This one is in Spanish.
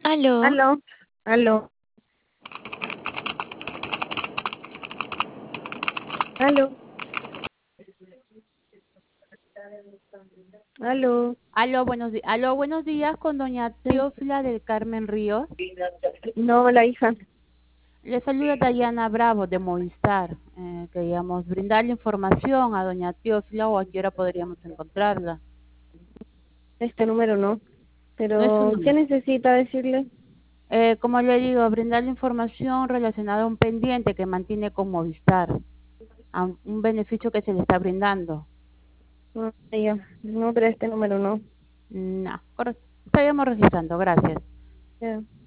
Aló, Aló, aló, aló, aló. Aló, buenos días con doña Teófila del Carmen Ríos. No, la hija. Le saluda Dayana Bravo de Movistar. Queríamos brindarle información a doña Teófila o a qué hora podríamos encontrarla. Este número no. No es su Pero, ¿qué número. necesita decirle? Como le digo, brindarle información relacionada a un pendiente que mantiene con Movistar, a un beneficio que se le está brindando. No, ella. No, pero este número no. No, correcto. Estaríamos registrando, gracias. Ya.